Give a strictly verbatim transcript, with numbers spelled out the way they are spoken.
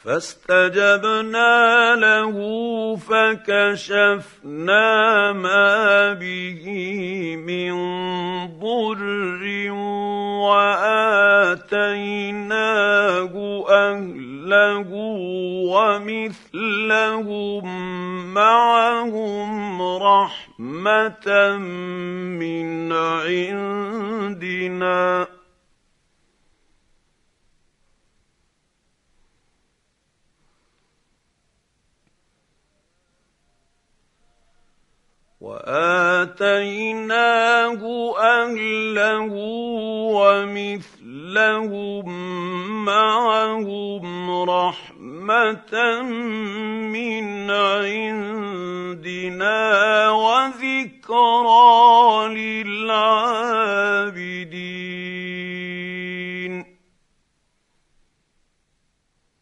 فاستجبنا له فكشفنا ما به من ضر وآتيناه أهله ومثلهم معهم رحمة من عندنا وآتيناه أهله ومثلهم معهم رحمة من عندنا وذكرى للعابدين.